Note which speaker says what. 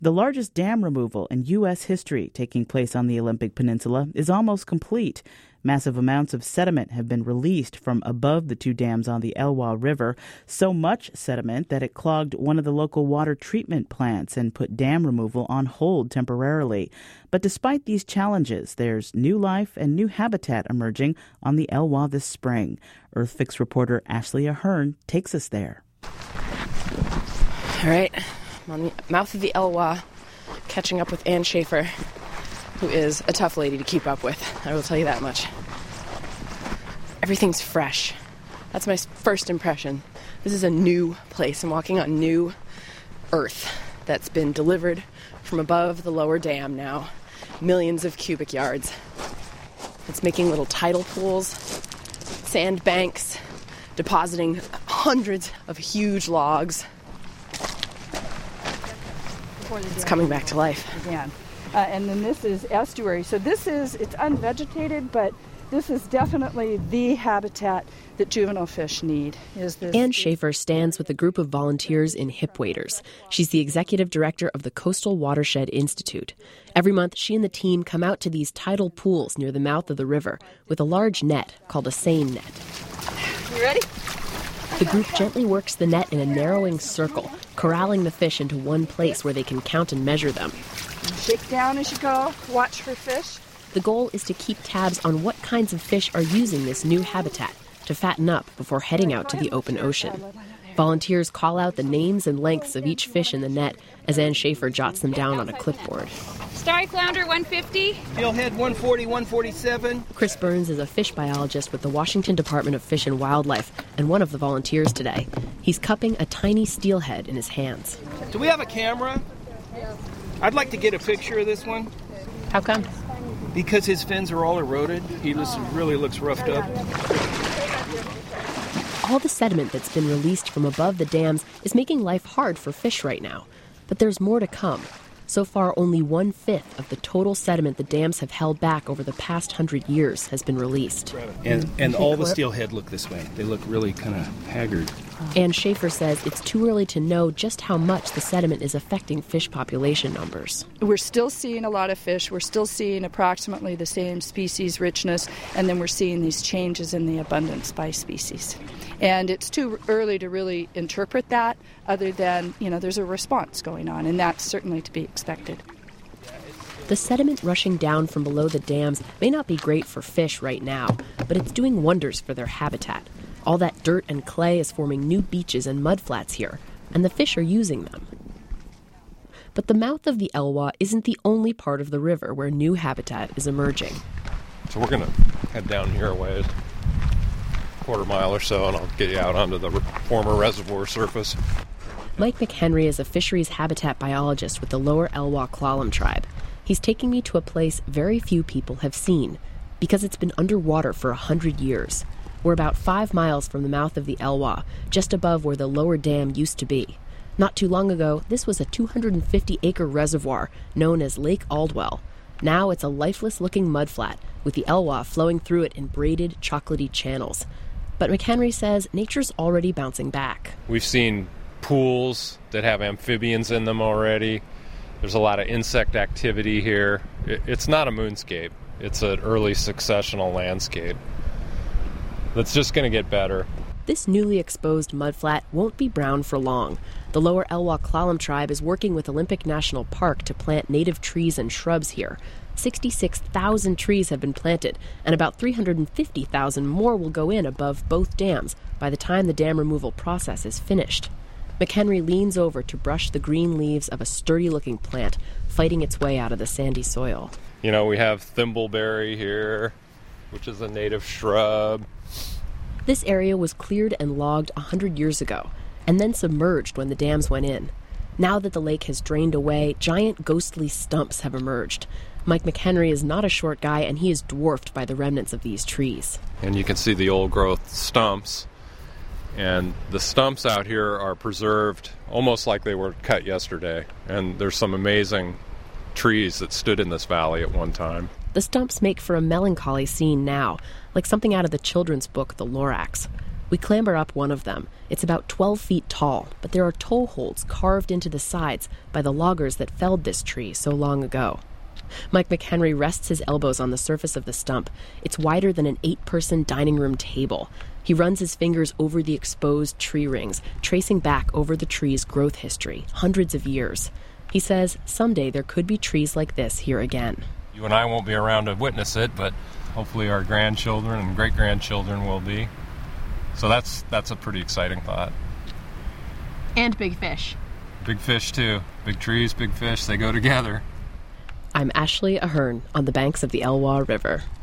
Speaker 1: The largest dam removal in U.S. history taking place on the Olympic Peninsula is almost complete. Massive amounts of sediment have been released from above the two dams on the Elwha River, so much sediment that it clogged one of the local water treatment plants and put dam removal on hold temporarily. But despite these challenges, there's new life and new habitat emerging on the Elwha this spring. EarthFix reporter Ashley Ahern takes us there.
Speaker 2: All right, I'm on the mouth of the Elwha, catching up with Ann Schaefer, who is a tough lady to keep up with, I will tell you that much. Everything's fresh. That's my first impression. This is a new place. I'm walking on new earth that's been delivered from above the lower dam now, millions of cubic yards. It's making little tidal pools, sand banks, depositing hundreds of huge logs. It's coming back to life.
Speaker 3: And then this is estuary. So it's unvegetated, but this is definitely the habitat that juvenile fish need.
Speaker 2: Ann Schaefer stands with a group of volunteers in Hip Waders. She's the executive director of the Coastal Watershed Institute. Every month, she and the team come out to these tidal pools near the mouth of the river with a large net called a seine net.
Speaker 3: You ready?
Speaker 2: The group gently works the net in a narrowing circle, corralling the fish into one place where they can count and measure them.
Speaker 3: Shake down as you go. Watch for fish.
Speaker 2: The goal is to keep tabs on what kinds of fish are using this new habitat to fatten up before heading out to the open ocean. Volunteers call out the names and lengths of each fish in the net as Ann Schaefer jots them down on a clipboard.
Speaker 4: Starry flounder, 150.
Speaker 5: Steelhead, 140, 147.
Speaker 2: Chris Burns is a fish biologist with the Washington Department of Fish and Wildlife and one of the volunteers today. He's cupping a tiny steelhead in his hands.
Speaker 5: Do we have a camera? I'd like to get a picture of this one.
Speaker 2: How come?
Speaker 5: Because his fins are all eroded. He really looks roughed up.
Speaker 2: All the sediment that's been released from above the dams is making life hard for fish right now. But there's more to come. So far, only 1/5 of the total sediment the dams have held back over the past 100 years has been released.
Speaker 5: And all the steelhead look this way. They look really kind of haggard.
Speaker 2: Ann Schaefer says it's too early to know just how much the sediment is affecting fish population numbers.
Speaker 3: We're still seeing a lot of fish. We're still seeing approximately the same species richness, and then we're seeing these changes in the abundance by species. And it's too early to really interpret that other than, there's a response going on, and that's certainly to be expected.
Speaker 2: The sediment rushing down from below the dams may not be great for fish right now, but it's doing wonders for their habitat. All that dirt and clay is forming new beaches and mudflats here, and the fish are using them. But the mouth of the Elwha isn't the only part of the river where new habitat is emerging.
Speaker 6: So we're going to head down here a ways, quarter mile or so, and I'll get you out onto the former reservoir surface.
Speaker 2: Mike McHenry is a fisheries habitat biologist with the Lower Elwha Klallam tribe. He's taking me to a place very few people have seen because it's been underwater for 100 years. We're about 5 miles from the mouth of the Elwha, just above where the lower dam used to be. Not too long ago, this was a 250-acre reservoir known as Lake Aldwell. Now it's a lifeless-looking mudflat, with the Elwha flowing through it in braided, chocolatey channels. But McHenry says nature's already bouncing back.
Speaker 6: We've seen pools that have amphibians in them already. There's a lot of insect activity here. It's not a moonscape. It's an early successional landscape that's just going to get better.
Speaker 2: This newly exposed mudflat won't be brown for long. The Lower Elwha Klallam tribe is working with Olympic National Park to plant native trees and shrubs here. 66,000 trees have been planted, and about 350,000 more will go in above both dams by the time the dam removal process is finished. McHenry leans over to brush the green leaves of a sturdy-looking plant, fighting its way out of the sandy soil.
Speaker 6: We have thimbleberry here, which is a native shrub.
Speaker 2: This area was cleared and logged 100 years ago, and then submerged when the dams went in. Now that the lake has drained away, giant ghostly stumps have emerged. Mike McHenry is not a short guy, and he is dwarfed by the remnants of these trees.
Speaker 6: And you can see the old-growth stumps. And the stumps out here are preserved almost like they were cut yesterday. And there's some amazing trees that stood in this valley at one time.
Speaker 2: The stumps make for a melancholy scene now, like something out of the children's book, The Lorax. We clamber up one of them. It's about 12 feet tall, but there are toe holds carved into the sides by the loggers that felled this tree so long ago. Mike McHenry rests his elbows on the surface of the stump. It's wider than an 8-person dining room table. He runs his fingers over the exposed tree rings, tracing back over the tree's growth history, hundreds of years. He says someday there could be trees like this here again.
Speaker 6: You and I won't be around to witness it, but hopefully our grandchildren and great-grandchildren will be. So that's a pretty exciting thought.
Speaker 4: And big fish.
Speaker 6: Big fish, too. Big trees, big fish, they go together.
Speaker 2: I'm Ashley Ahern on the banks of the Elwha River.